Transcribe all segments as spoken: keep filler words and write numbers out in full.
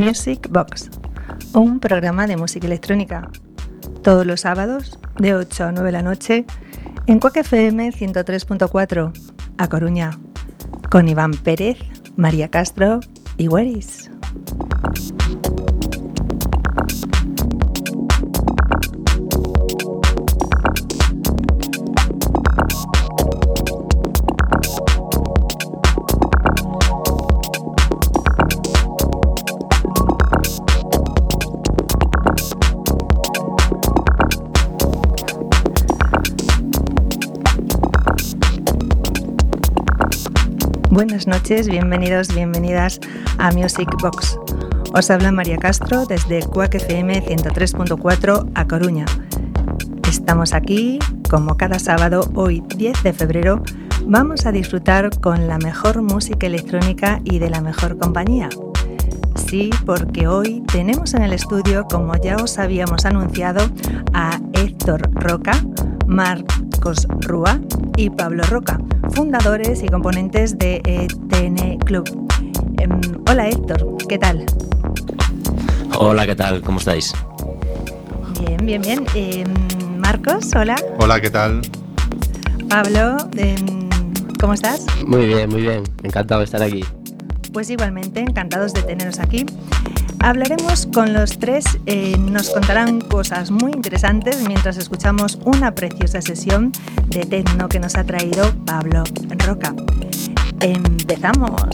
Music Box, un programa de música electrónica, todos los sábados de ocho a nueve de la noche en Quack F M ciento tres punto cuatro, A Coruña, con Iván Pérez, María Castro y Weris. Buenas noches, bienvenidos, bienvenidas a Music Box. Os habla María Castro desde Quack F M ciento tres punto cuatro A Coruña. Estamos aquí, como cada sábado, hoy diez de febrero, vamos a disfrutar con la mejor música electrónica y de la mejor compañía. Sí, porque hoy tenemos en el estudio, como ya os habíamos anunciado, a Héctor Roca, Marcos Rúa y Pablo Roca, fundadores y componentes de E T N Club. Eh, hola Héctor, ¿qué tal? Hola, ¿qué tal? ¿Cómo estáis? Bien, bien, bien. Eh, Marcos, hola. Hola, ¿qué tal? Pablo, eh, ¿cómo estás? Muy bien, muy bien. Encantado de estar aquí. Pues igualmente, encantados de teneros aquí. Hablaremos con los tres, eh, nos contarán cosas muy interesantes mientras escuchamos una preciosa sesión de techno que nos ha traído Pablo Roca. ¡Empezamos!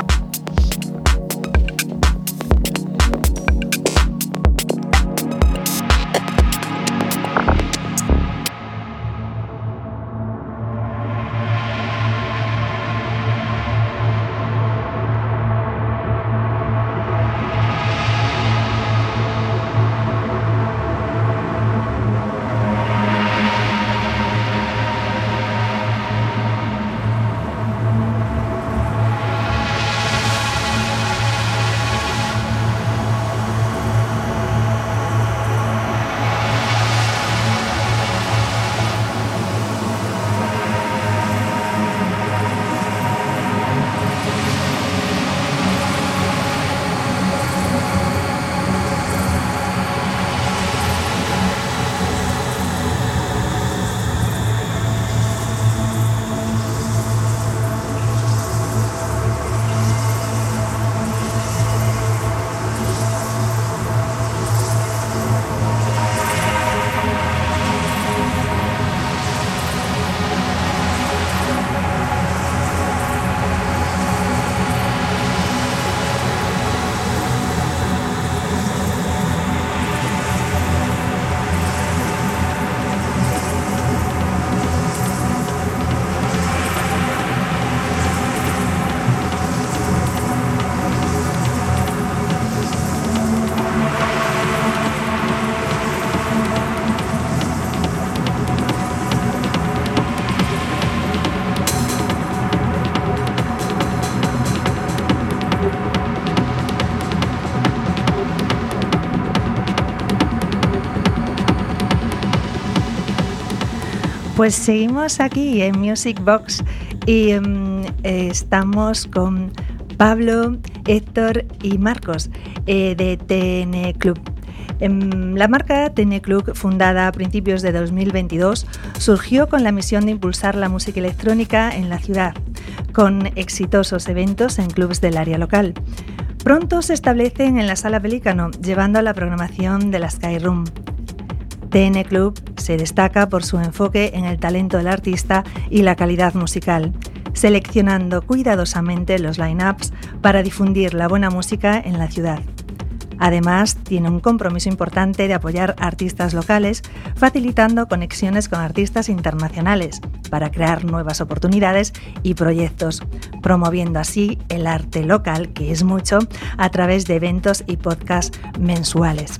Pues seguimos aquí en Music Box y um, eh, estamos con Pablo, Héctor y Marcos eh, de E T N Club. Um, la marca E T N Club, fundada a principios de dos mil veintidós, surgió con la misión de impulsar la música electrónica en la ciudad, con exitosos eventos en clubs del área local. Pronto se establecen en la Sala Pelícano, llevando a la programación de la Sky Room. E T N Club se destaca por su enfoque en el talento del artista y la calidad musical, seleccionando cuidadosamente los line-ups para difundir la buena música en la ciudad. Además, tiene un compromiso importante de apoyar artistas locales, facilitando conexiones con artistas internacionales para crear nuevas oportunidades y proyectos, promoviendo así el arte local, que es mucho, a través de eventos y podcasts mensuales.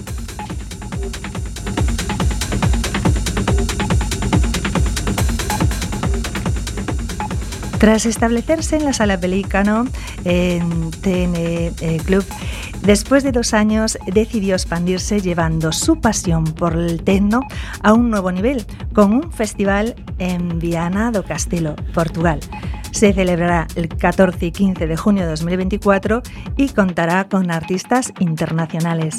Tras establecerse en la Sala Pelícano, en E T N Club, después de dos años decidió expandirse llevando su pasión por el techno a un nuevo nivel, con un festival en Viana do Castelo, Portugal. Se celebrará el catorce y quince de junio de dos mil veinticuatro y contará con artistas internacionales.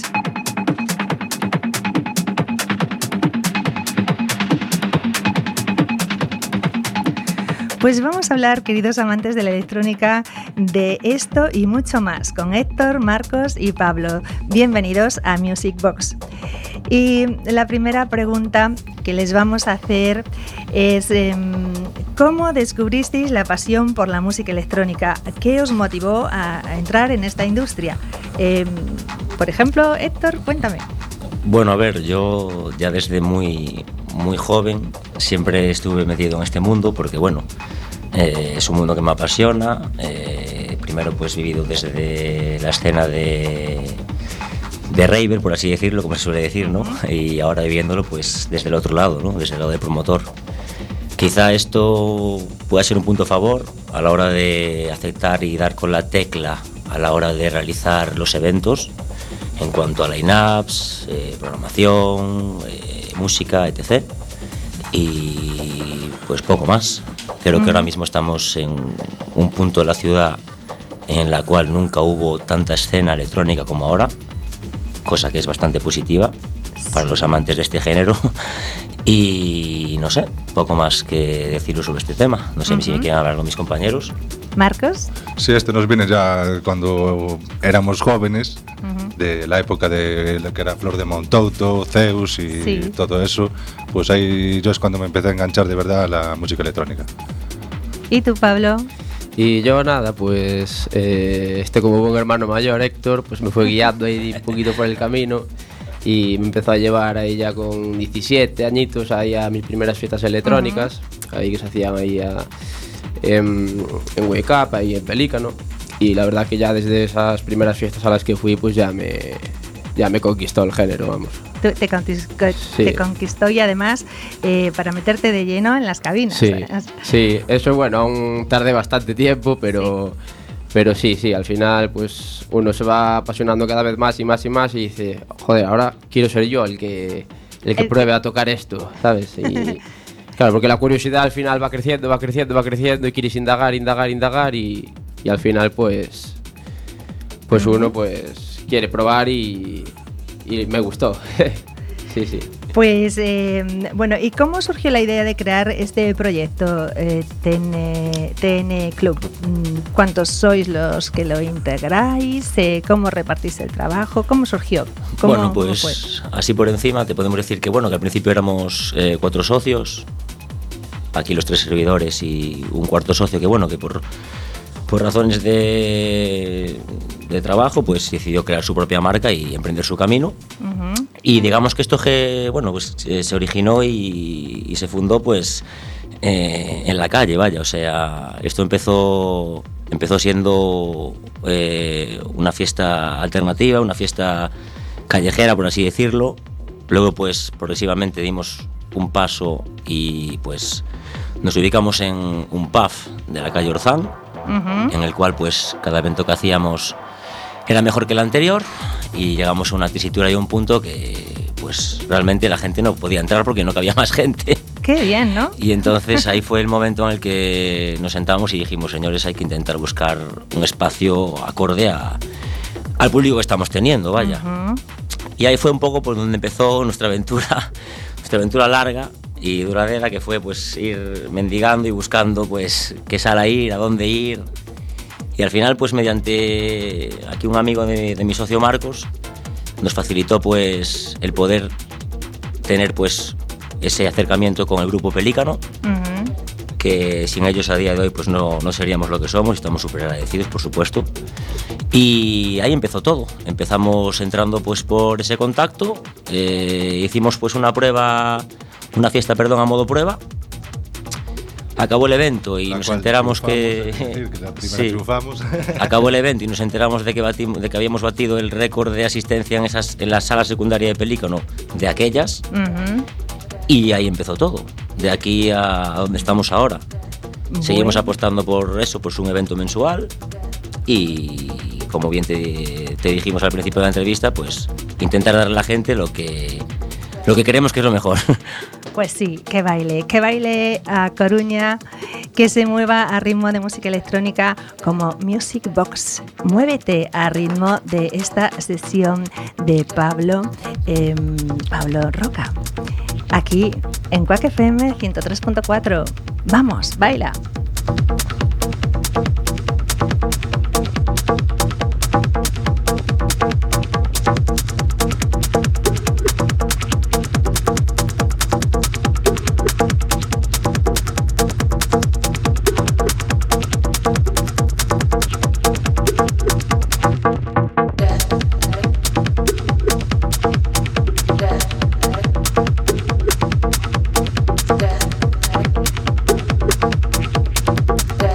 Pues vamos a hablar, queridos amantes de la electrónica, de esto y mucho más con Héctor, Marcos y Pablo. Bienvenidos a Music Box. Y la primera pregunta que les vamos a hacer es eh, ¿cómo descubristeis la pasión por la música electrónica? ¿Qué os motivó a, a entrar en esta industria? Eh, por ejemplo, Héctor, cuéntame. Bueno, a ver, yo ya desde muy, muy joven siempre estuve metido en este mundo porque, bueno, eh, es un mundo que me apasiona. Eh, primero, pues, he vivido desde la escena de... de raver, por así decirlo, como se suele decir, ¿no? Y ahora viviéndolo, pues, desde el otro lado, ¿no? Desde el lado de promotor. Quizá esto pueda ser un punto a favor a la hora de aceptar y dar con la tecla a la hora de realizar los eventos en cuanto a line-ups, eh, programación, eh, música, etcétera. Y pues poco más. Creo que ahora mismo estamos en un punto de la ciudad en la cual nunca hubo tanta escena electrónica como ahora, cosa que es bastante positiva para los amantes de este género. Y no sé, poco más que deciros sobre este tema. No sé uh-huh. si me quieren hablar con mis compañeros. ¿Marcos? Sí, este nos viene ya cuando éramos jóvenes, uh-huh. de la época de lo que era Flor de Montouto, Zeus y sí. todo eso. Pues ahí yo es cuando me empecé a enganchar de verdad a la música electrónica. ¿Y tú, Pablo? Y yo nada, pues eh, este como buen hermano mayor, Héctor, pues me fue guiando ahí un poquito por el camino y me empezó a llevar ahí ya con diecisiete añitos ahí a mis primeras fiestas electrónicas, uh-huh. ahí que se hacían ahí a, en, en Wake Up, ahí en Pelícano, y la verdad que ya desde esas primeras fiestas a las que fui pues ya me, ya me conquistó el género, vamos. Te, te, conquistó, sí. te conquistó y además eh, para meterte de lleno en las cabinas. Sí, sí, eso bueno, aún tardé bastante tiempo, pero... Sí. Pero sí, sí, al final pues uno se va apasionando cada vez más y más y más y dice, joder, ahora quiero ser yo el que el que el... pruebe a tocar esto, ¿sabes? Y claro, porque la curiosidad al final va creciendo, va creciendo, va creciendo y quieres indagar, indagar, indagar y, y al final pues pues uno pues quiere probar y, y me gustó. Sí, sí. Pues, eh, bueno, ¿y cómo surgió la idea de crear este proyecto eh, T N, T N Club? ¿Cuántos sois los que lo integráis? Eh, ¿Cómo repartís el trabajo? ¿Cómo surgió? ¿Cómo, bueno, pues así por encima te podemos decir que, bueno, que al principio éramos eh, cuatro socios, aquí los tres servidores y un cuarto socio que, bueno, que por... por razones de, de trabajo, pues decidió crear su propia marca y emprender su camino. Uh-huh. Y digamos que esto que, bueno, pues eh, se originó y, y se fundó pues eh, en la calle, vaya. O sea, esto empezó, empezó siendo eh, una fiesta alternativa, una fiesta callejera, por así decirlo. Luego, pues progresivamente dimos un paso y pues nos ubicamos en un pub de la calle Orzán. Uh-huh. En el cual pues cada evento que hacíamos era mejor que el anterior y llegamos a una tesitura y a un punto que pues realmente la gente no podía entrar porque no cabía más gente. Qué bien, ¿no? Y entonces ahí fue el momento en el que nos sentamos y dijimos, señores, hay que intentar buscar un espacio acorde a, al público que estamos teniendo, vaya. Uh-huh. Y ahí fue un poco por donde empezó nuestra aventura, nuestra aventura larga y duradera, que fue pues ir mendigando y buscando pues qué sala ir, a dónde ir. Y al final pues mediante aquí un amigo de, de mi socio Marcos nos facilitó pues el poder tener pues ese acercamiento con el grupo Pelícano, uh-huh. que sin ellos a día de hoy pues no, no seríamos lo que somos y estamos súper agradecidos, por supuesto. Y ahí empezó todo. Empezamos entrando pues por ese contacto, eh, hicimos pues una prueba, una fiesta, perdón, a modo prueba. Acabó el evento y la nos enteramos que, decir, que la primera sí, triunfamos. Acabó el evento y nos enteramos de que, batimos, de que habíamos batido el récord de asistencia en, esas, en la sala secundaria de Pelícano de aquellas. Uh-huh. Y ahí empezó todo, de aquí a donde estamos ahora. Bueno. Seguimos apostando por eso, pues un evento mensual y, como bien te, te dijimos al principio de la entrevista, pues intentar darle a la gente lo que, lo que queremos, que es lo mejor. Pues sí, que baile, que baile a Coruña que se mueva a ritmo de música electrónica como Music Box. Muévete a ritmo de esta sesión de Pablo, eh, Pablo Roca. Aquí en Quack F M ciento tres punto cuatro. Vamos, baila. Death.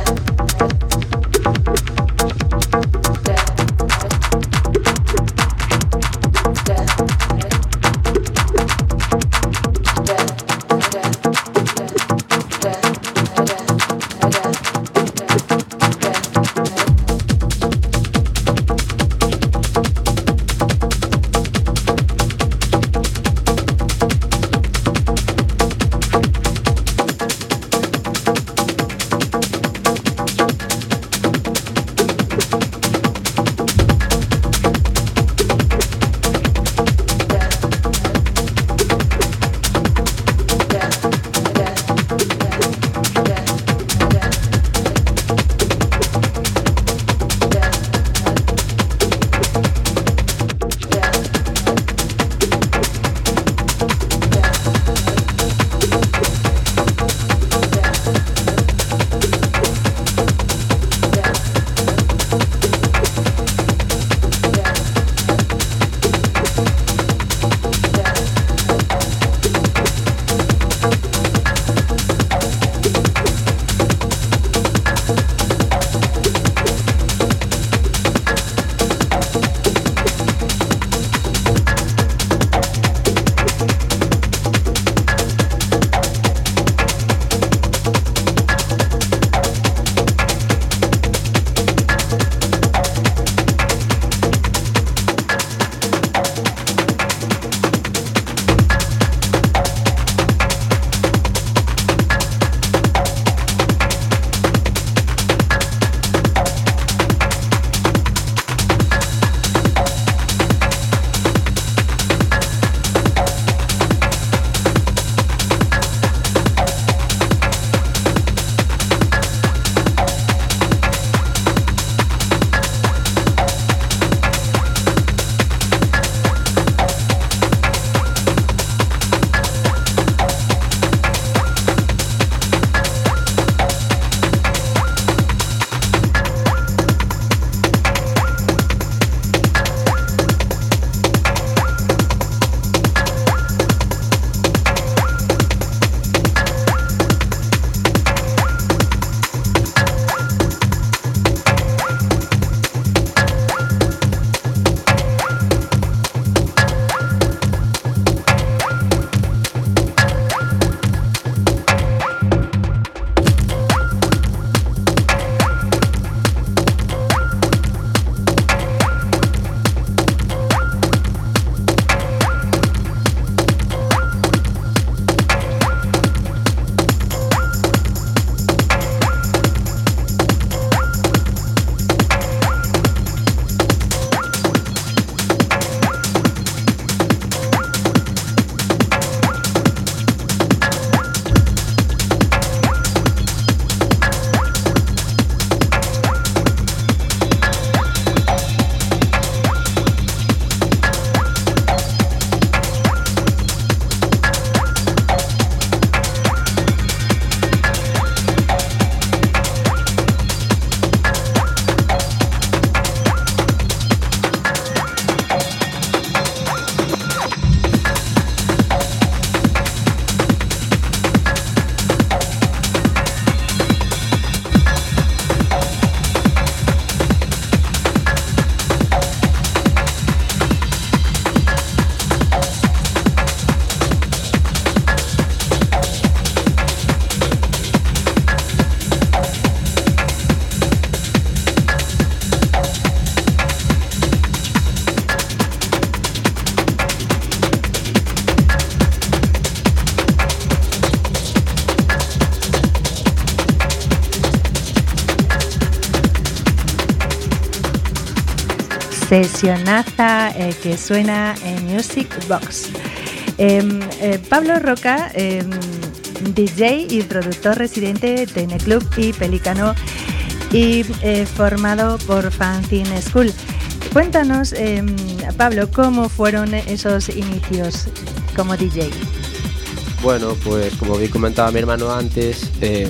sesionaza eh, que suena en Music Box. Eh, eh, Pablo Roca, eh, D J y productor residente de T N Club y Pelícano, y eh, formado por Fanzine School. Cuéntanos, eh, Pablo, ¿cómo fueron esos inicios como D J? Bueno, pues como bien comentaba mi hermano antes, eh,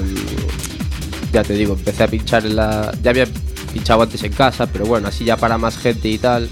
ya te digo, empecé a pinchar en la... Ya había pinchado antes en casa, pero bueno, así ya para más gente y tal,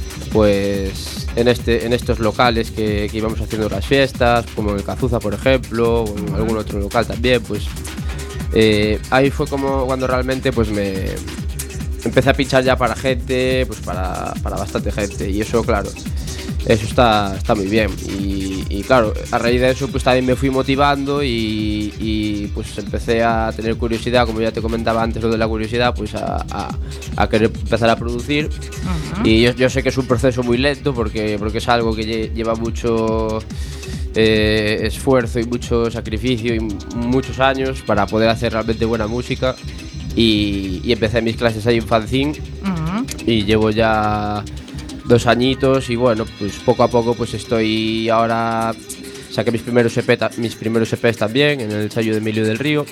pues en, este, en estos locales que, que íbamos haciendo las fiestas, como en el Cazuza, por ejemplo, o en algún otro local también, pues eh, ahí fue como cuando realmente pues me empecé a pinchar ya para gente, pues para, para bastante gente, y eso, claro, eso está, está muy bien. Y, y claro, a raíz de eso pues también me fui motivando y, y pues empecé a tener curiosidad, como ya te comentaba antes lo de la curiosidad, pues a, a, a querer empezar a producir. Uh-huh. Y yo, yo sé que es un proceso muy lento porque, porque es algo que lleva mucho eh, esfuerzo y mucho sacrificio y muchos años para poder hacer realmente buena música. Y, y empecé mis clases ahí en Fanzine. Uh-huh. Y llevo ya dos añitos y bueno, pues poco a poco pues estoy ahora, saqué mis primeros E P, mis primeros E Pes también en el sello de Emilio del Río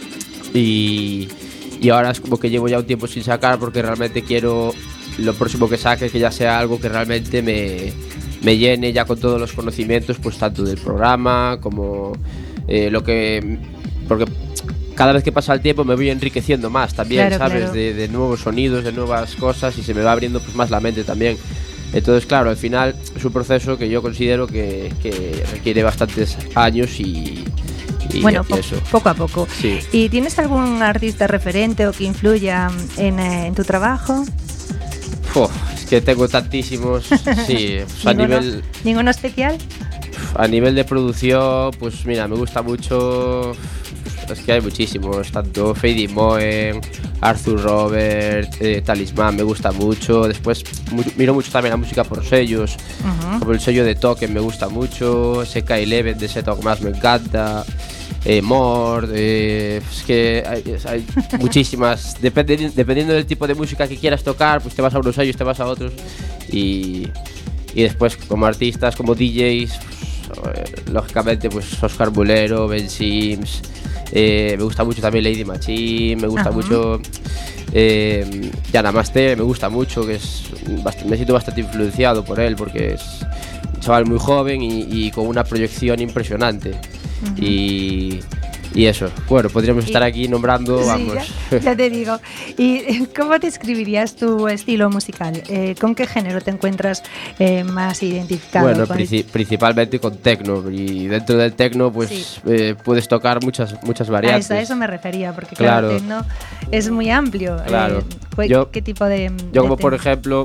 y, y ahora es como que llevo ya un tiempo sin sacar porque realmente quiero lo próximo que saque que ya sea algo que realmente me, me llene ya con todos los conocimientos, pues tanto del programa como eh, lo que... porque cada vez que pasa el tiempo me voy enriqueciendo más también, claro, ¿sabes? Claro. De, de nuevos sonidos, de nuevas cosas y se me va abriendo pues más la mente también. Entonces, claro, al final es un proceso que yo considero que, que requiere bastantes años y, y bueno, y po- eso. poco a poco. Sí. ¿Y tienes algún artista referente o que influya en, en tu trabajo? Uf, es que tengo tantísimos. Sí, pues a nivel... ¿Ninguno especial? A nivel de producción, pues mira, me gusta mucho... Es que hay muchísimos, tanto Fady Moen, Arthur Robert, eh, Talismán, me gusta mucho. Después mu- miro mucho también la música por sellos, uh-huh. como el sello de Token me gusta mucho, S K once de Seto más me encanta, eh, Mord, eh, es que hay, hay muchísimas. Depende, dependiendo del tipo de música que quieras tocar, pues te vas a unos sellos, te vas a otros. Y, y después como artistas, como D Js, pues, eh, lógicamente pues Oscar Bulero, Ben Sims. Eh, me gusta mucho también Lady Machine, me gusta uh-huh. mucho eh, Yana Master, me gusta mucho, que es bast- me siento bastante influenciado por él porque es un chaval muy joven y, y con una proyección impresionante. Uh-huh. y, y eso, bueno, podríamos estar aquí nombrando, sí, vamos. Ya, ya te digo. ¿Y cómo describirías tu estilo musical? Eh, ¿Con qué género te encuentras eh, más identificado? Bueno, princi- el... principalmente con techno, y dentro del techno pues sí. eh, puedes tocar muchas muchas variantes. A eso, a eso me refería, porque claro, claro, el techno es muy amplio. Claro. Eh, yo, ¿Qué tipo de...? Yo como de por ejemplo...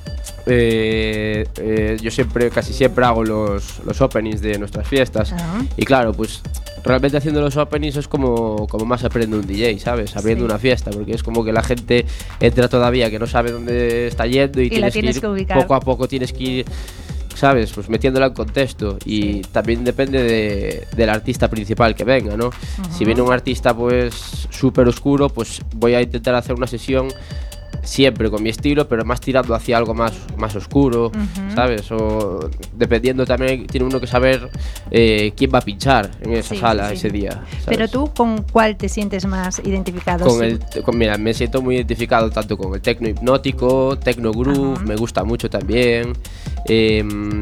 Eh, eh, yo siempre, casi siempre hago los, los openings de nuestras fiestas. Uh-huh. Y claro, pues realmente haciendo los openings es como, como más aprende un D J, ¿sabes? Abriendo sí. una fiesta, porque es como que la gente entra todavía que no sabe dónde está yendo y, y tienes, tienes que ir que poco a poco, tienes que ir, ¿sabes? Pues metiéndola en contexto. Y sí. también depende de, del artista principal que venga, ¿no? Uh-huh. Si viene un artista pues súper oscuro, pues voy a intentar hacer una sesión siempre con mi estilo, pero más tirando hacia algo más, más oscuro, uh-huh. ¿sabes? O dependiendo también, tiene uno que saber eh, quién va a pinchar en esa sí, sala sí, sí. ese día, ¿sabes? Pero tú, ¿con cuál te sientes más identificado? Con sí. el, con, mira, me siento muy identificado tanto con el techno hipnótico, techno groove, uh-huh. me gusta mucho también. Eh,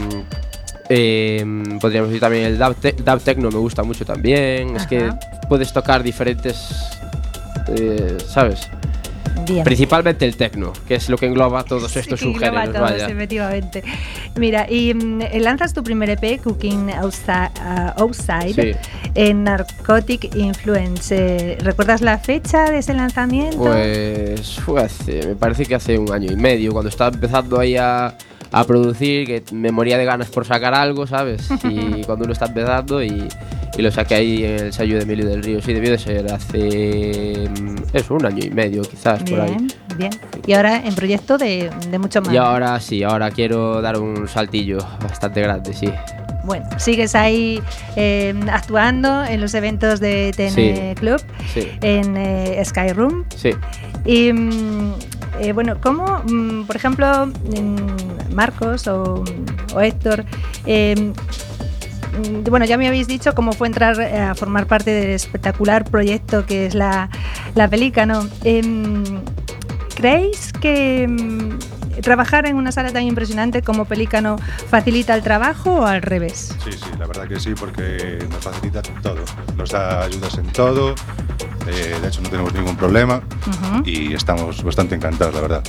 eh, podríamos decir también el dub, te, dub techno me gusta mucho también. Uh-huh. Es que puedes tocar diferentes, eh, ¿sabes? Bien. Principalmente el techno, que es lo que engloba todos estos sí, subgéneros. Engloba todos, efectivamente. Mira, y mm, lanzas tu primer E P, Cooking Outside, uh, outside sí. en Narcotic Influence. Eh, ¿Recuerdas la fecha de ese lanzamiento? Pues fue hace, me parece que hace un año y medio, cuando estaba empezando ahí a, a producir, que me moría de ganas por sacar algo, ¿sabes? Y cuando uno está empezando y... Y lo saqué ahí en el sello de Emilio del Río. Sí, debió de ser hace... Eso, un año y medio quizás, bien, por ahí. Bien, y ahora en proyecto de, de mucho más. Y ahora sí, ahora quiero dar un saltillo bastante grande, sí. Bueno, sigues ahí eh, actuando en los eventos de T N sí, Club, sí. en eh, Sky Room. Sí. Y... eh, bueno, ¿cómo, mm, por ejemplo, mm, Marcos o, o Héctor, eh, mm, bueno, ya me habéis dicho cómo fue entrar a formar parte del espectacular proyecto que es la, la Pelícano? Eh, ¿Creéis que mm, trabajar en una sala tan impresionante como Pelícano facilita el trabajo o al revés? Sí, sí, la verdad que sí, porque nos facilita todo, nos da ayudas en todo, eh, de hecho no tenemos ningún problema uh-huh. y estamos bastante encantados, la verdad.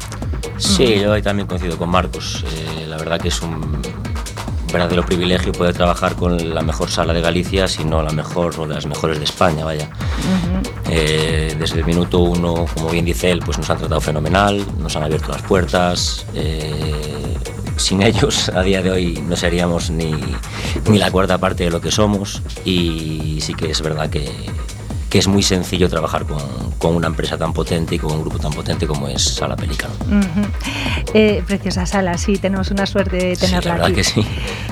Sí, yo ahí también coincido con Marcos, eh, la verdad que es un verdadero privilegio poder trabajar con la mejor sala de Galicia, si no la mejor o de las mejores de España, vaya. Uh-huh. Eh, desde el minuto uno, como bien dice él, pues nos han tratado fenomenal, nos han abierto las puertas. Eh, sin ellos, a día de hoy, no seríamos ni, ni la cuarta parte de lo que somos. Y sí que es verdad que, que es muy sencillo trabajar con, con una empresa tan potente y con un grupo tan potente como es Sala Pelícano. Uh-huh. Eh, preciosa sala, sí, tenemos una suerte de tenerla sí, la verdad aquí. Que sí.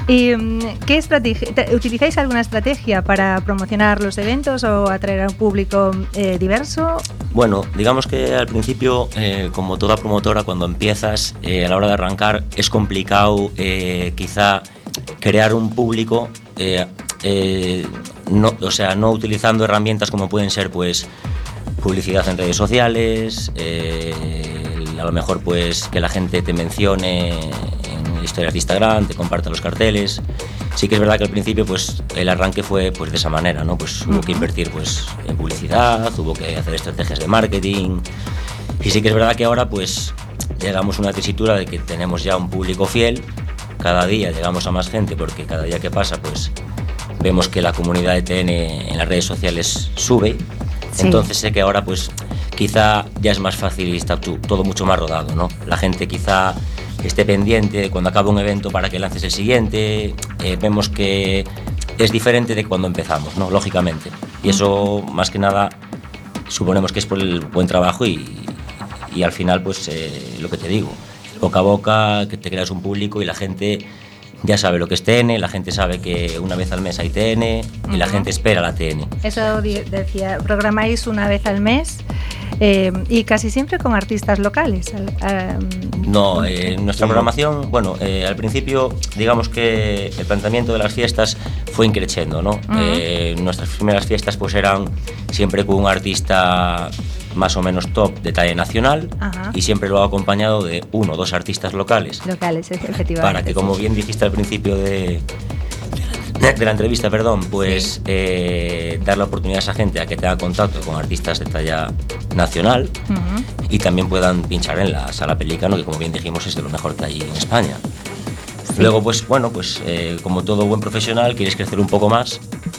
¿Y qué estrategia, utilizáis alguna estrategia para promocionar los eventos o atraer a un público eh, diverso? Bueno, digamos que al principio, eh, como toda promotora, cuando empiezas, eh, a la hora de arrancar, es complicado eh, quizá crear un público, eh, eh, no, o sea, no utilizando herramientas como pueden ser, pues, publicidad en redes sociales, eh, a lo mejor, pues, que la gente te mencione en historias de Instagram, te comparta los carteles. Sí que es verdad que al principio, pues, el arranque fue, pues, de esa manera, ¿no? Pues hubo que invertir, pues, en publicidad, hubo que hacer estrategias de marketing. Y sí que es verdad que ahora, pues, llegamos a una tesitura de que tenemos ya un público fiel. Cada día llegamos a más gente porque cada día que pasa, pues, vemos que la comunidad de T N en las redes sociales sube. Sí. Entonces sé que ahora, pues, quizá ya es más fácil y está todo mucho más rodado, ¿no? La gente quizá esté pendiente cuando acaba un evento para que lances el siguiente. Eh, vemos que es diferente de cuando empezamos, ¿no? Lógicamente. Y eso, más que nada, suponemos que es por el buen trabajo y, y al final, pues, eh, lo que te digo, boca a boca, que te creas un público y la gente ya sabe lo que es T N, la gente sabe que una vez al mes hay T N y uh-huh. la gente espera la T N. Eso decía, programáis una vez al mes eh, y casi siempre con artistas locales. Um, no, eh, nuestra programación, bueno, eh, al principio digamos que el planteamiento de las fiestas fue increciendo, ¿no? Uh-huh. Eh, nuestras primeras fiestas pues eran siempre con un artista más o menos top de talla nacional. Ajá. Y siempre lo ha acompañado de uno o dos artistas locales. Locales, efectivamente. Para que, como bien dijiste al principio de, de la entrevista, perdón, pues sí. eh, dar la oportunidad a esa gente a que tenga contacto con artistas de talla nacional uh-huh. y también puedan pinchar en la Sala Pelícano, que como bien dijimos es de lo mejor que hay en España. Sí. Luego, pues bueno, pues eh, como todo buen profesional, quieres crecer un poco más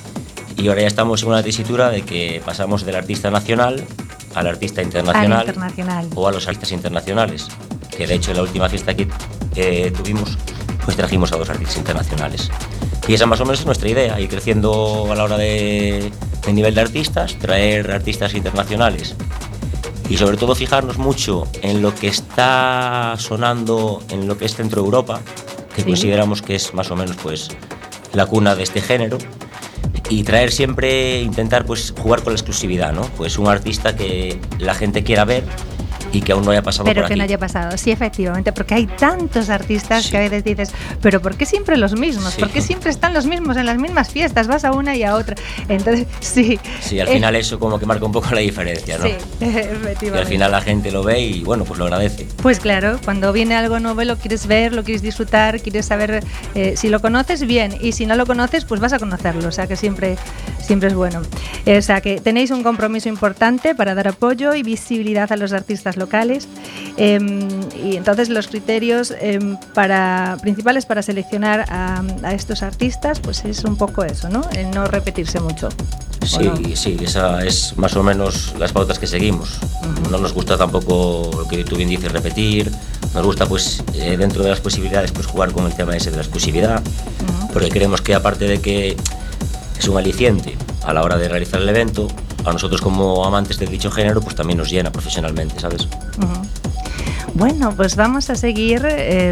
y ahora ya estamos en una tesitura de que pasamos del artista nacional al artista internacional, internacional o a los artistas internacionales, que de hecho en la última fiesta que eh, tuvimos pues trajimos a dos artistas internacionales y esa más o menos es nuestra idea, ir creciendo a la hora de, de nivel de artistas, traer artistas internacionales y sobre todo fijarnos mucho en lo que está sonando en lo que es Centro Europa, que sí. consideramos que es más o menos pues la cuna de este género. Y traer siempre, intentar pues jugar con la exclusividad, ¿no? Pues un artista que la gente quiera ver y que aún no haya pasado pero por aquí. Pero que no haya pasado, sí, efectivamente, porque hay tantos artistas sí. que a veces dices, pero ¿por qué siempre los mismos? Sí. ¿Por qué siempre están los mismos en las mismas fiestas? Vas a una y a otra. Entonces, sí. Sí, al final eh, eso como que marca un poco la diferencia, ¿no? Sí, efectivamente. Y al final la gente lo ve y, bueno, pues lo agradece. Pues claro, cuando viene algo nuevo lo quieres ver, lo quieres disfrutar, quieres saber eh, si lo conoces, bien, y si no lo conoces, pues vas a conocerlo, o sea que siempre, siempre es bueno. Eh, o sea que tenéis un compromiso importante para dar apoyo y visibilidad a los artistas locales. Eh, y entonces los criterios eh, para, principales para seleccionar a, a estos artistas pues es un poco eso, ¿no? El no repetirse mucho. Sí, no? sí, esa es más o menos las pautas que seguimos. Uh-huh. No nos gusta tampoco lo que tú bien dices, repetir. Nos gusta pues eh, dentro de las posibilidades pues jugar con el tema ese de la exclusividad, uh-huh. porque creemos que aparte de que es un aliciente a la hora de realizar el evento, a nosotros como amantes de dicho género pues también nos llena profesionalmente, ¿sabes? Uh-huh. Bueno, pues vamos a seguir eh,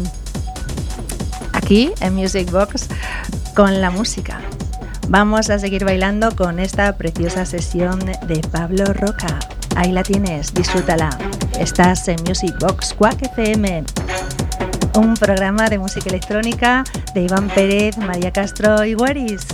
aquí en Music Box con la música. Vamos a seguir bailando con esta preciosa sesión de Pablo Roca. Ahí la tienes, disfrútala. Estás en Music Box Quack F M, un programa de música electrónica de Iván Pérez, María Castro y Waris.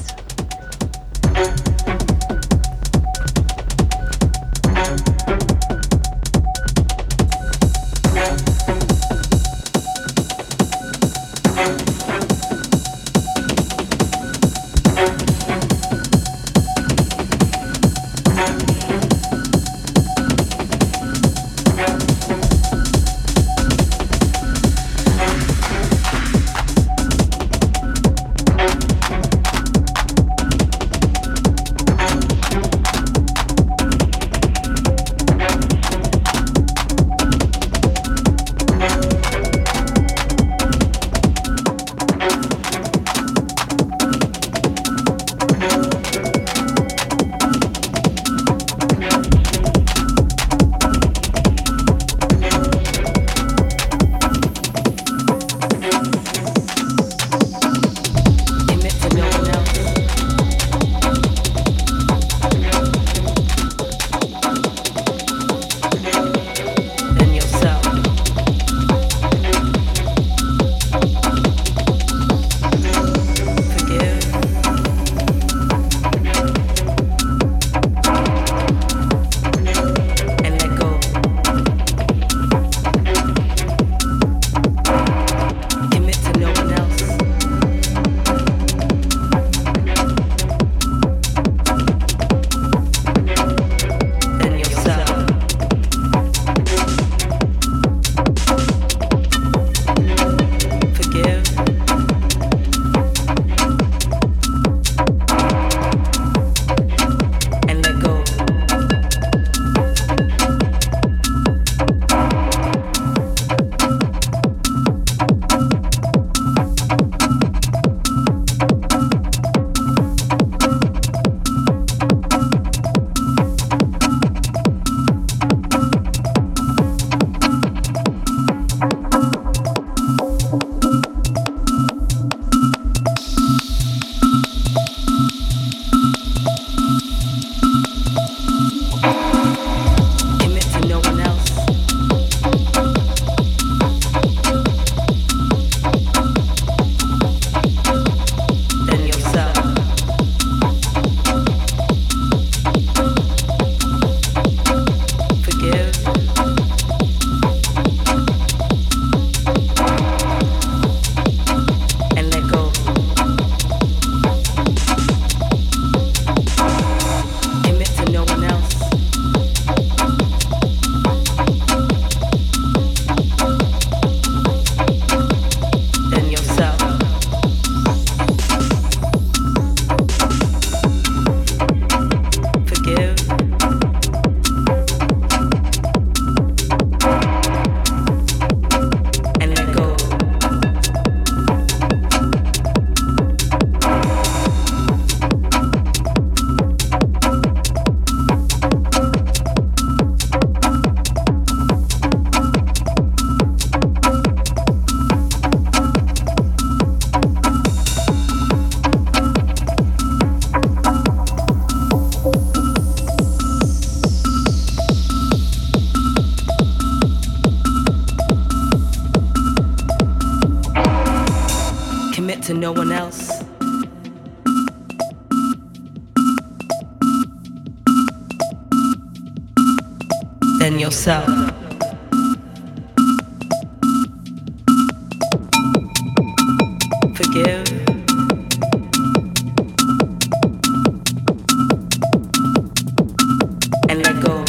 To no one else. Than yourself. Forgive. And let go.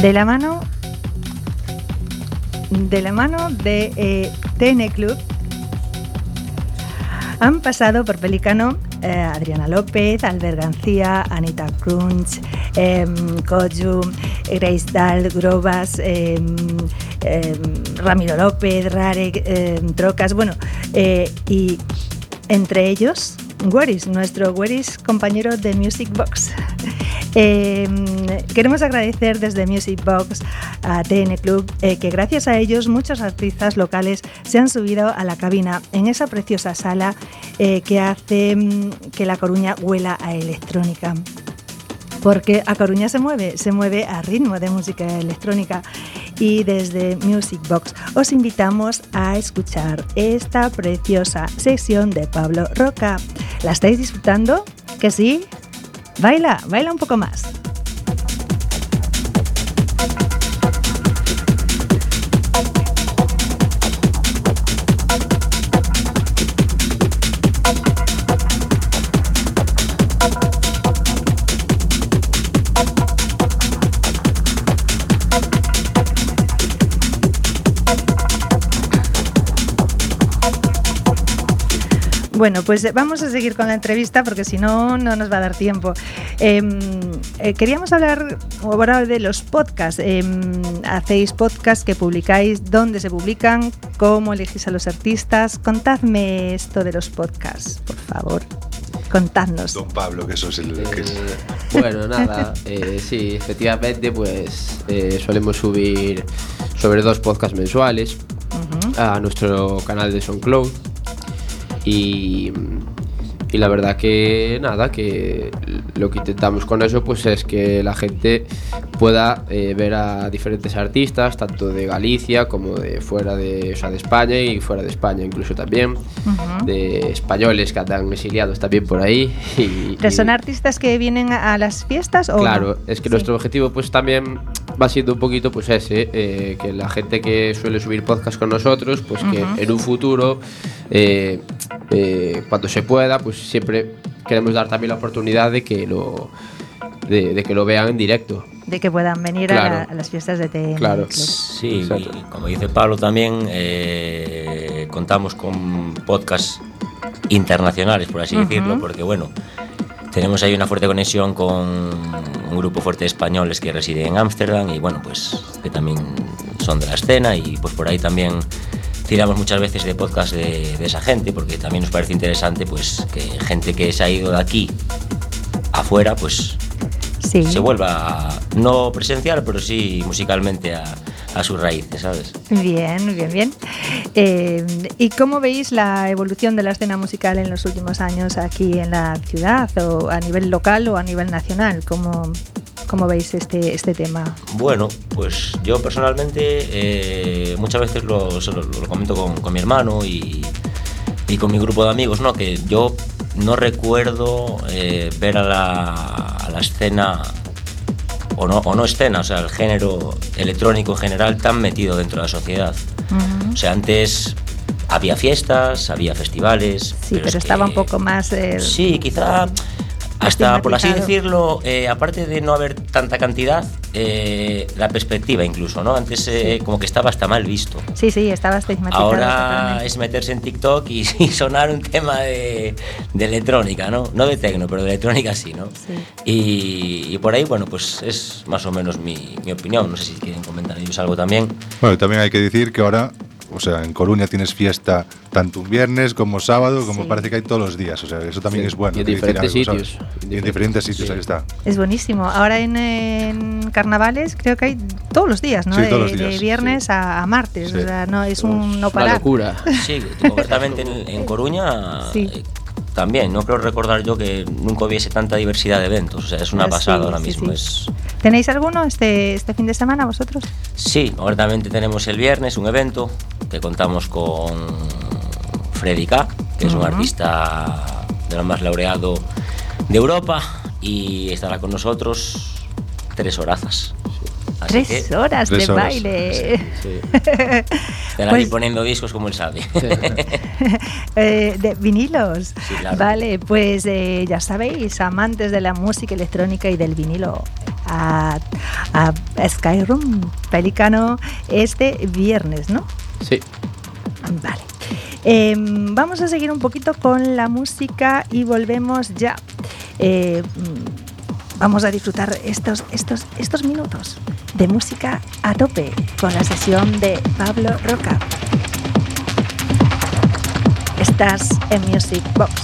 de la mano de la mano de eh, T N Club. Han pasado por Pelícano eh, Adriana López, Albert García, Anita Crunch, eh, Koju, Grace Dahl, Grobas, eh, eh, Ramiro López, Rarek, eh, Trocas, bueno, eh, y entre ellos Weris, nuestro Weris compañero de Music Box. Eh, queremos agradecer desde Music Box a T N Club eh, que gracias a ellos muchos artistas locales se han subido a la cabina en esa preciosa sala eh, que hace mm, que La Coruña huela a electrónica. Porque A Coruña se mueve, se mueve a ritmo de música electrónica. Y desde Music Box os invitamos a escuchar esta preciosa sesión de Pablo Roca. ¿La estáis disfrutando? ¿Que sí? Baila, baila un poco más. Bueno, pues vamos a seguir con la entrevista porque si no, no nos va a dar tiempo. Eh, eh, queríamos hablar ahora de los podcasts. Eh, hacéis podcasts que publicáis, ¿dónde se publican? ¿Cómo elegís a los artistas? Contadme esto de los podcasts, por favor. Contadnos. Don Pablo, que eso es el... Que es... Eh, bueno, nada, eh, sí, efectivamente, pues eh, solemos subir sobre dos podcasts mensuales uh-huh. a nuestro canal de SoundCloud. Y, y la verdad que nada, que lo que intentamos con eso pues es que la gente pueda eh, ver a diferentes artistas, tanto de Galicia como de fuera de, o sea, de España y fuera de España incluso también, uh-huh. de españoles que andan exiliados también por ahí. Y, ¿Pero son y, artistas que vienen a las fiestas o claro, no? Es que sí. Nuestro objetivo pues también va siendo un poquito pues ese, eh, que la gente que suele subir podcast con nosotros, pues que uh-huh. en un futuro, eh, eh, cuando se pueda, pues siempre queremos dar también la oportunidad de que lo, de, de que lo vean en directo. De que puedan venir claro. a, la, a las fiestas de T N Claro. Club. Sí, y como dice Pablo también, eh, contamos con podcasts internacionales, por así uh-huh. decirlo, porque bueno, tenemos ahí una fuerte conexión con un grupo fuerte de españoles que reside en Ámsterdam y bueno, pues que también son de la escena y pues por ahí también tiramos muchas veces de podcast de, de esa gente porque también nos parece interesante pues que gente que se ha ido de aquí afuera pues sí. se vuelva no presencial pero sí musicalmente a, a sus raíces, ¿sabes? Bien, bien, bien. Eh, ¿Y cómo veis la evolución de la escena musical en los últimos años aquí en la ciudad o a nivel local o a nivel nacional? ¿Cómo, cómo veis este, este tema? Bueno, pues yo personalmente eh, muchas veces lo, lo, lo comento con, con mi hermano y, y con mi grupo de amigos, ¿no? Que yo no recuerdo eh, ver a la, a la escena o no, o no escena, o sea, el género electrónico en general tan metido dentro de la sociedad. Uh-huh. O sea, antes había fiestas, había festivales. Sí, pero, pero estaba que, un poco más... Eh, sí, quizá hasta, por así decirlo, eh, aparte de no haber tanta cantidad, eh, la perspectiva incluso, ¿no? Antes eh, sí. como que estaba hasta mal visto. Sí, sí, estaba estigmatizado. Ahora es meterse en TikTok y, y sonar un tema de, de electrónica, ¿no? No de tecno, pero de electrónica sí, ¿no? Sí. Y, y por ahí, bueno, pues es más o menos mi, mi opinión. No sé si quieren comentar ellos algo también. Bueno, también hay que decir que ahora... O sea, en Coruña tienes fiesta tanto un viernes como sábado, como sí. parece que hay todos los días. O sea, eso también sí. es bueno. Y en diferentes algo, sitios. Y en diferentes sitios, sí. ahí está. Es buenísimo. Ahora en, en carnavales creo que hay todos los días, ¿no? Sí, de, todos los días. de viernes sí. a, a martes. Sí. O sea, no, es un no parar. Una locura. Sí, concretamente en, en Coruña... Sí. Eh, También, no creo recordar yo que nunca hubiese tanta diversidad de eventos, o sea, es una pasada sí, ahora sí, mismo. Sí. Es... ¿Tenéis alguno este, este fin de semana vosotros? Sí, concretamente tenemos el viernes un evento que contamos con Freddy K, que uh-huh. es un artista de lo más laureado de Europa y estará con nosotros tres horazas. Así tres que, horas tres de horas. baile. Sí, sí. Estará pues, ahí poniendo discos como él sabe. Sí. eh, de vinilos. Sí, claro. Vale, pues eh, ya sabéis, amantes de la música electrónica y del vinilo, a, a Skyroom Pelícano este viernes, ¿no? Sí. Vale. Eh, vamos a seguir un poquito con la música y volvemos ya. Eh, vamos a disfrutar estos, estos, estos minutos de música a tope con la sesión de Pablo Roca. Estás en Music Box.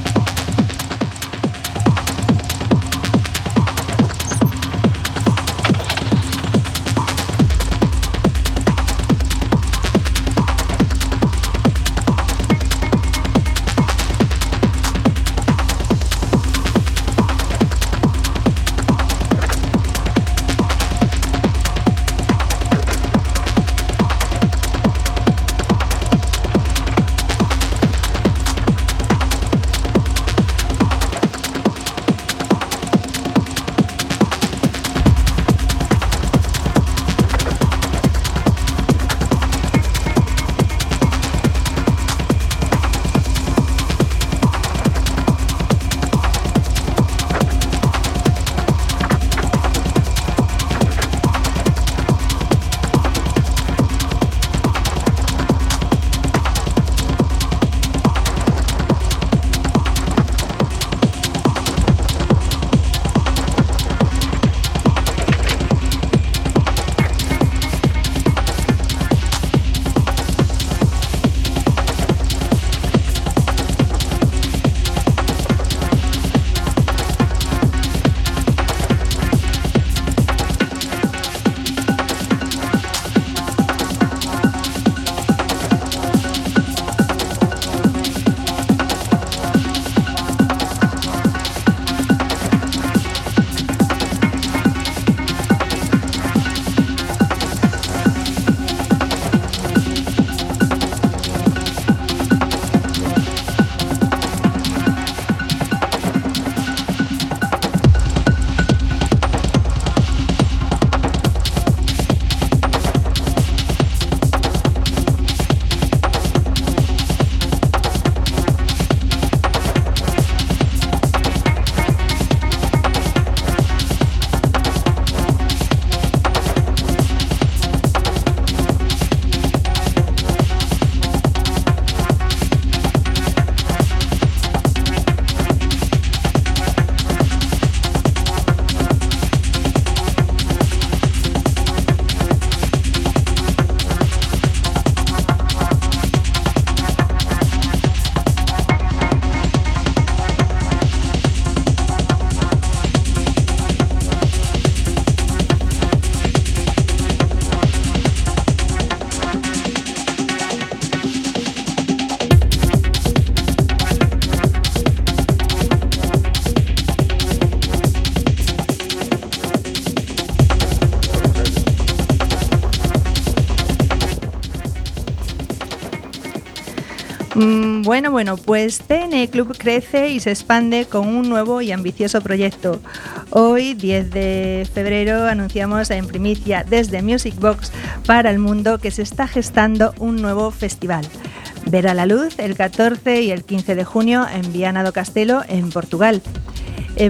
Mm, bueno, bueno, pues T N Club crece y se expande con un nuevo y ambicioso proyecto. Hoy, diez de febrero, anunciamos en primicia desde Music Box para el mundo que se está gestando un nuevo festival. Verá la luz el catorce y el quince de junio en Viana do Castelo, en Portugal. Eh,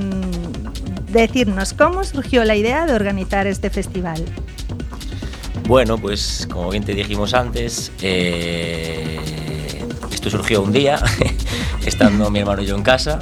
decirnos, ¿cómo surgió la idea de organizar este festival? Bueno, pues como bien te dijimos antes, eh, esto surgió un día, estando mi hermano y yo en casa,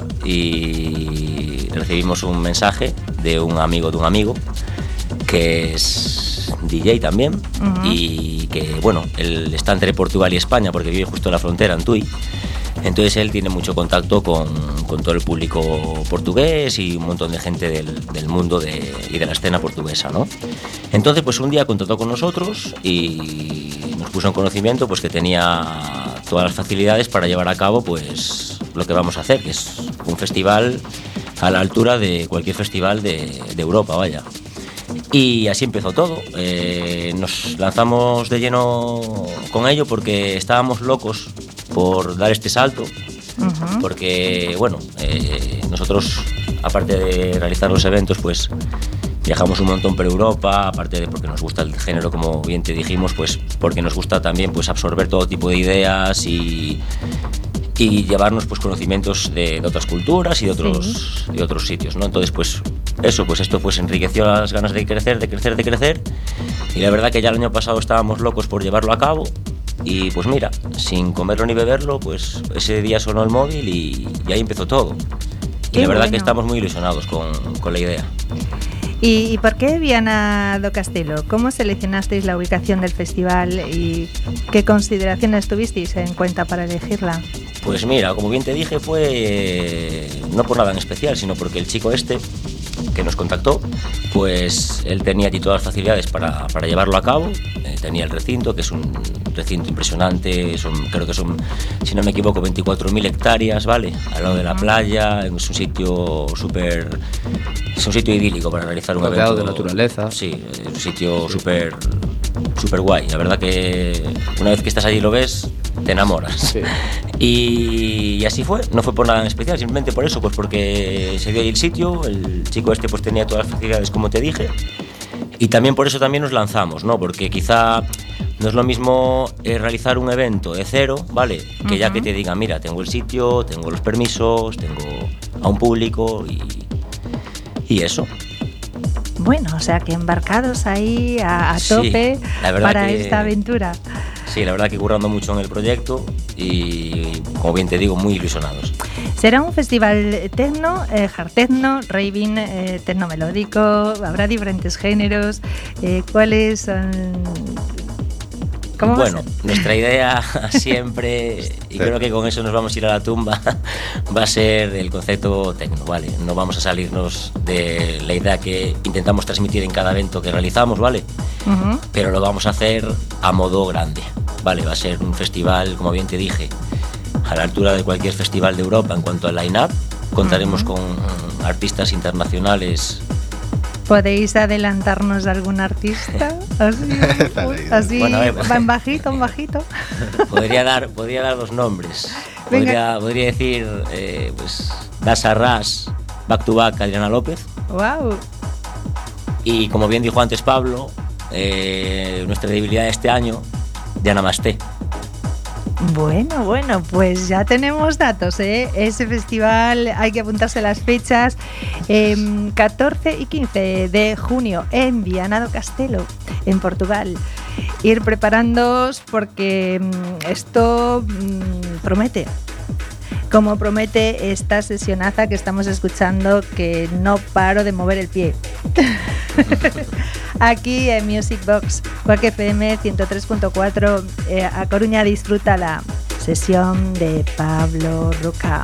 y recibimos un mensaje de un amigo de un amigo, que es D J también, uh-huh. y que, bueno, él está entre Portugal y España, porque vive justo en la frontera, en Tui. Entonces él tiene mucho contacto con, con todo el público portugués y un montón de gente del, del mundo de, y de la escena portuguesa, ¿no? Entonces, pues un día contactó con nosotros y nos puso en conocimiento pues que tenía todas las facilidades para llevar a cabo pues lo que vamos a hacer, que es un festival a la altura de cualquier festival de, de Europa, vaya. Y así empezó todo. Eh, nos lanzamos de lleno con ello porque estábamos locos por dar este salto, uh-huh. porque, bueno, eh, nosotros, aparte de realizar los eventos, pues viajamos un montón por Europa, aparte de porque nos gusta el género, como bien te dijimos, pues porque nos gusta también pues absorber todo tipo de ideas y, y llevarnos pues conocimientos de, de otras culturas y de otros, sí. de otros sitios, ¿no? Entonces, pues eso, pues esto pues enriqueció las ganas de crecer, de crecer, de crecer. Y la verdad que ya el año pasado estábamos locos por llevarlo a cabo. Y pues mira, sin comerlo ni beberlo, pues ese día sonó el móvil y, y ahí empezó todo. Y Qué la verdad bueno. que estamos muy ilusionados con, con la idea. ¿Y, ¿Y por qué Viana do Castelo? ¿Cómo seleccionasteis la ubicación del festival y qué consideraciones tuvisteis en cuenta para elegirla? Pues mira, como bien te dije, fue eh, no por nada en especial, sino porque el chico este que nos contactó, pues él tenía allí todas las facilidades para, para llevarlo a cabo. Eh, tenía el recinto, que es un recinto impresionante, son, creo que son, si no me equivoco, veinticuatro mil hectáreas, ¿vale? Al lado de la playa, es un sitio súper... Es un sitio idílico para realizar un Rodeado evento. de naturaleza. Sí, es un sitio súper súper guay. La verdad que una vez que estás allí y lo ves, te enamoras. Sí. Y, y así fue, no fue por nada en especial, simplemente por eso, pues porque se dio ahí el sitio, el chico este pues tenía todas las facilidades como te dije, y también por eso también nos lanzamos, ¿no? Porque quizá no es lo mismo eh, realizar un evento de cero, ¿vale? Que uh-huh. ya que te digan, mira, tengo el sitio, tengo los permisos, tengo a un público y, y eso. Bueno, o sea que embarcados ahí a, a tope sí, para que, esta aventura. Sí, la verdad que currando mucho en el proyecto y, como bien te digo, muy ilusionados. Será un festival techno, eh, hard techno, raving, eh, techno melódico, habrá diferentes géneros. Eh, ¿Cuáles son...? ¿Cómo bueno, va a ser? Nuestra idea siempre, y creo que con eso nos vamos a ir a la tumba, va a ser el concepto techno, ¿vale? No vamos a salirnos de la idea que intentamos transmitir en cada evento que realizamos, ¿vale? Uh-huh. Pero lo vamos a hacer a modo grande, ¿vale? Va a ser un festival, como bien te dije, a la altura de cualquier festival de Europa en cuanto al line-up. Contaremos uh-huh. con artistas internacionales. ¿Podéis adelantarnos a algún artista? Así, así bueno, ver, va en bajito, en bajito. Podría dar, podría dar dos nombres. Podría, podría decir, eh, pues, Das Arras, Back to Back, Adriana López. Wow. Y como bien dijo antes Pablo, eh, nuestra debilidad de este año, Diana Masté. Bueno, bueno, pues ya tenemos datos, ¿eh? Ese festival hay que apuntarse las fechas. Eh, catorce y quince de junio en Viana do Castelo, en Portugal. Ir preparándoos porque esto mmm, promete. Como promete esta sesionaza que estamos escuchando, que no paro de mover el pie. Aquí en Music Box, Quack F M ciento tres punto cuatro, eh, a Coruña, disfruta la sesión de Pablo Roca.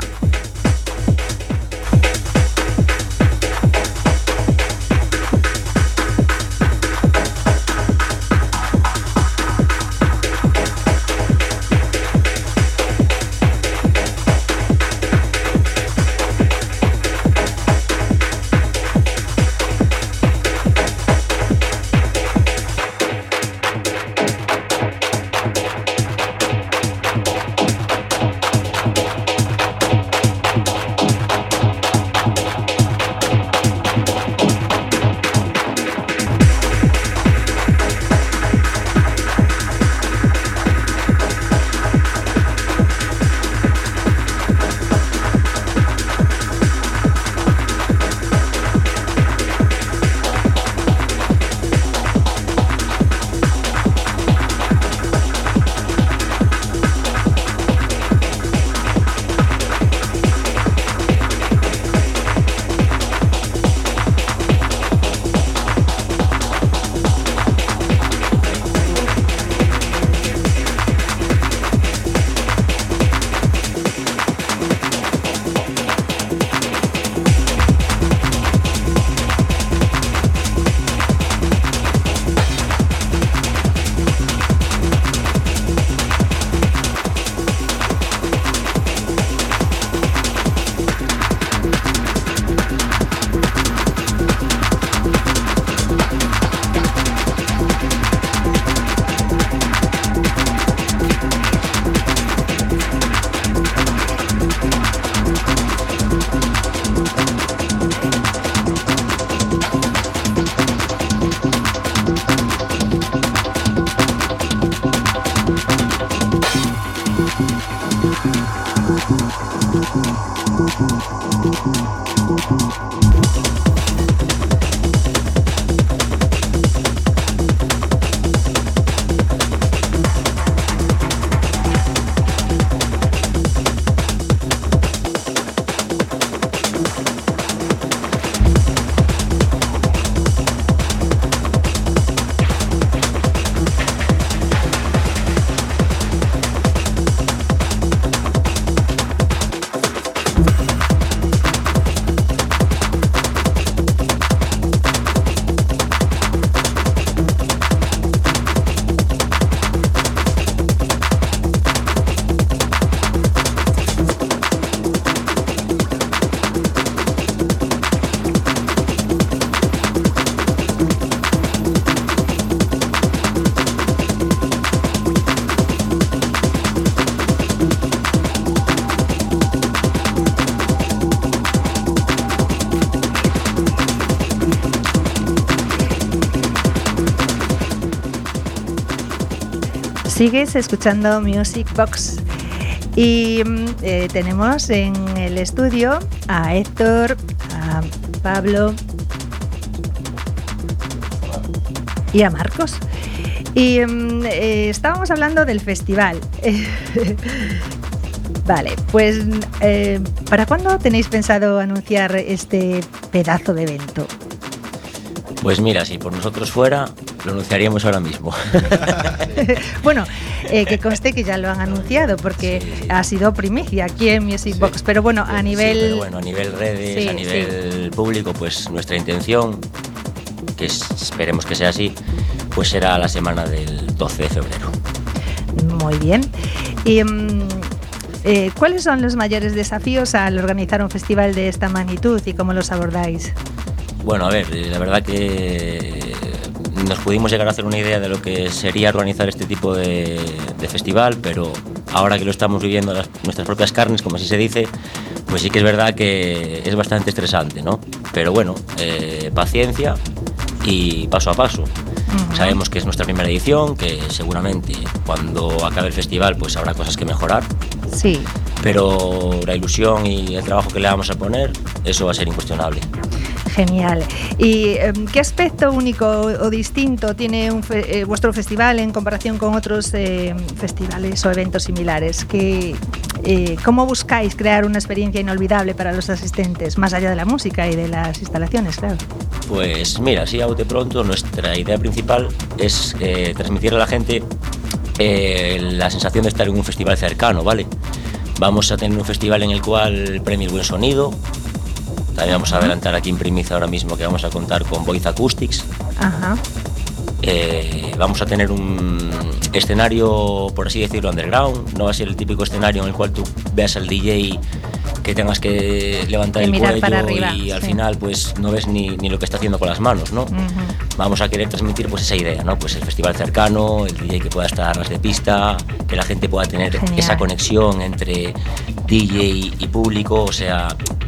Sigues escuchando Music Box y eh, tenemos en el estudio a Héctor, a Pablo y a Marcos. Y eh, estábamos hablando del festival. Vale, pues eh, ¿para cuándo tenéis pensado anunciar este pedazo de evento? Pues mira, si por nosotros fuera, lo anunciaríamos ahora mismo. Bueno, eh, que conste que ya lo han anunciado, porque sí, ha sido primicia aquí en Music Box, sí, pero bueno, a nivel... Sí, pero bueno, a nivel redes, sí, a nivel sí. público, pues nuestra intención, que es, esperemos que sea así, pues será la semana del doce de febrero. Muy bien. Y... Um, Eh, ¿cuáles son los mayores desafíos al organizar un festival de esta magnitud y cómo los abordáis? Bueno, a ver, la verdad que nos pudimos llegar a hacer una idea de lo que sería organizar este tipo de, de festival, pero ahora que lo estamos viviendo las, nuestras propias carnes, como así se dice, pues sí que es verdad que es bastante estresante, ¿no? Pero bueno, eh, paciencia y paso a paso. Uh-huh. Sabemos que es nuestra primera edición, que seguramente cuando acabe el festival pues habrá cosas que mejorar. Sí. Pero la ilusión y el trabajo que le vamos a poner, eso va a ser incuestionable. Genial. ¿Y eh, qué aspecto único o distinto tiene un fe- eh, vuestro festival en comparación con otros eh, festivales o eventos similares? ¿Qué, eh, ¿Cómo buscáis crear una experiencia inolvidable para los asistentes, más allá de la música y de las instalaciones, claro? Pues mira, sí, a bote pronto, nuestra idea principal es eh, transmitir a la gente eh, la sensación de estar en un festival cercano, ¿vale? Vamos a tener un festival en el cual premia el buen sonido. También vamos a adelantar aquí en primicia ahora mismo que vamos a contar con Voice Acoustics. Ajá. Eh, vamos a tener un escenario, por así decirlo, underground. No va a ser el típico escenario en el cual tú veas al D J que tengas que levantar el cuello para arriba, y al sí. final pues no ves ni, ni lo que está haciendo con las manos, ¿no? Uh-huh. Vamos a querer transmitir pues esa idea, ¿no? Pues el festival cercano, el D J que pueda estar a ras de pista, que la gente pueda tener Genial. Esa conexión entre D J y público, o sea,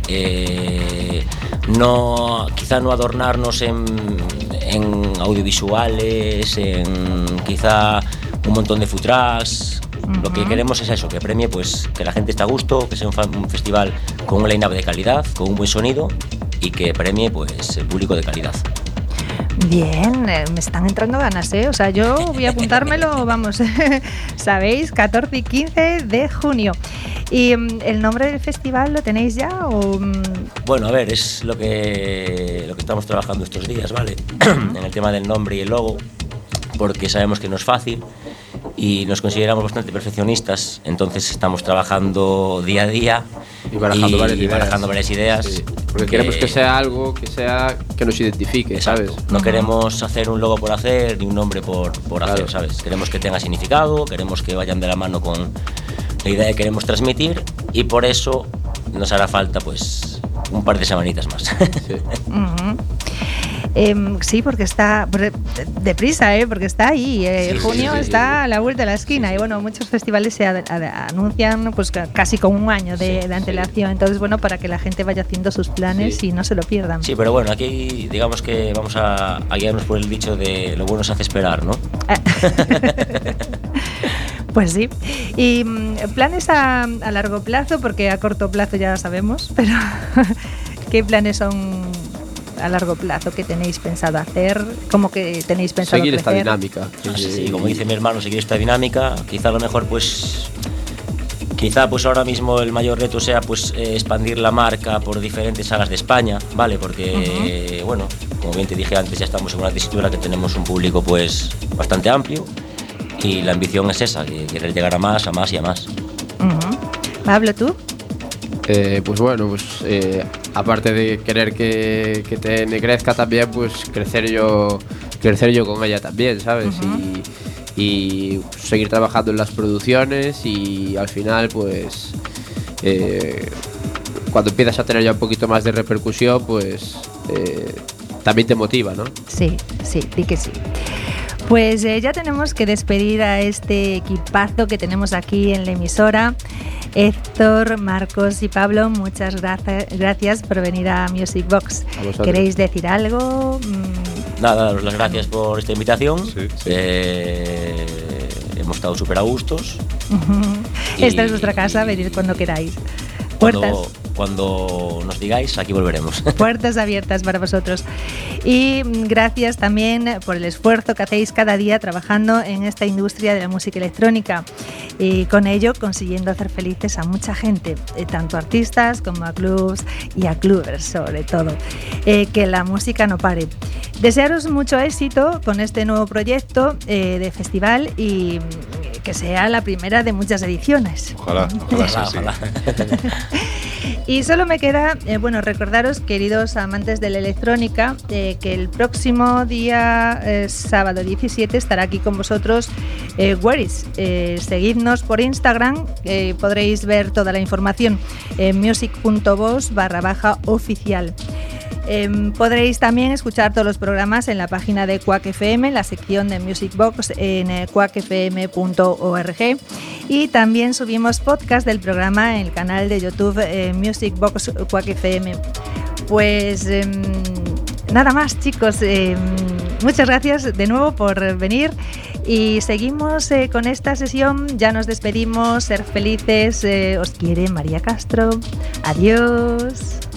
eh, no, quizá no adornarnos en, en audiovisuales, en quizá un montón de food trucks. Uh-huh. Lo que queremos es eso, que premie pues que la gente esté a gusto, que sea un, fa- un festival con un line-up de calidad, con un buen sonido y que premie pues el público de calidad. Bien, eh, me están entrando ganas, ¿eh? O sea, yo voy a apuntármelo, vamos, ¿sabéis? catorce y quince de junio. ¿Y um, el nombre del festival lo tenéis ya o...? Um... Bueno, a ver, es lo que, lo que estamos trabajando estos días, ¿vale? Uh-huh. En el tema del nombre y el logo, porque sabemos que no es fácil y nos consideramos bastante perfeccionistas, entonces estamos trabajando día a día y barajando, y, varias, y ideas. barajando varias ideas. Sí, porque que, queremos que sea algo que sea que nos identifique, exacto. ¿sabes? No uh-huh. queremos hacer un logo por hacer ni un nombre por, por claro. hacer, ¿sabes? Queremos que tenga significado, queremos que vayan de la mano con la idea que queremos transmitir y por eso nos hará falta pues un par de semanitas más. Sí. Uh-huh. Eh, sí, porque está deprisa, ¿eh? Porque está ahí. Eh, sí, junio sí, sí, está sí. a la vuelta de la esquina sí, sí. y bueno, muchos festivales se ad- ad- anuncian pues casi con un año de, sí, de antelación. Sí. Entonces, bueno, para que la gente vaya haciendo sus planes sí. y no se lo pierdan. Sí, pero bueno, aquí digamos que vamos a, a guiarnos por el dicho de lo bueno se hace esperar, ¿no? Pues sí. Y planes a, a largo plazo, porque a corto plazo ya sabemos, pero ¿qué planes son a largo plazo que tenéis pensado hacer? ¿Cómo que tenéis pensado seguir crecer? Esta dinámica? Sí, sí, sí, como dice mi hermano, seguir esta dinámica. Quizá a lo mejor pues quizá pues ahora mismo el mayor reto sea pues eh, expandir la marca por diferentes salas de España, ¿vale? Porque uh-huh. bueno, como bien te dije antes, ya estamos en una tesitura que tenemos un público pues bastante amplio y la ambición es esa, que querer llegar a más, a más y a más. Uh-huh. Pablo, ¿tú? Eh, pues bueno, pues eh, aparte de querer que, que te crezca también, pues crecer yo crecer yo con ella también, ¿sabes? Uh-huh. Y, y seguir trabajando en las producciones y al final, pues eh, cuando empiezas a tener ya un poquito más de repercusión, pues eh, también te motiva, ¿no? Sí, sí, di que sí. Pues eh, ya tenemos que despedir a este equipazo que tenemos aquí en la emisora. Héctor, Marcos y Pablo, muchas gracias, gracias por venir a Music Box. A ¿Queréis decir algo? Nada, daros las gracias por esta invitación. Sí, sí. Eh, hemos estado súper a gustos. Esta es vuestra casa, venid cuando queráis. Cuando, Puertas. cuando nos digáis, aquí volveremos. Puertas abiertas para vosotros. Y gracias también por el esfuerzo que hacéis cada día trabajando en esta industria de la música electrónica y con ello consiguiendo hacer felices a mucha gente, eh, tanto artistas como a clubs y a clubbers sobre todo. Eh, que la música no pare. Desearos mucho éxito con este nuevo proyecto eh, de festival y que sea la primera de muchas ediciones. Ojalá, ojalá, sea así. Ojalá. Y solo me queda, eh, bueno, recordaros, queridos amantes de la electrónica, eh, que el próximo día, eh, sábado diecisiete, estará aquí con vosotros eh, Weris. Eh, seguidnos por Instagram, eh, podréis ver toda la información en music.voz barra baja oficial. Eh, podréis también escuchar todos los programas en la página de Quack F M, en la sección de Music Box en eh, quack f m punto org, y también subimos podcast del programa en el canal de YouTube eh, Music Box Quack F M. Pues eh, nada más, chicos, eh, muchas gracias de nuevo por venir y seguimos eh, con esta sesión. Ya nos despedimos, ser felices, eh, os quiere María Castro. Adiós.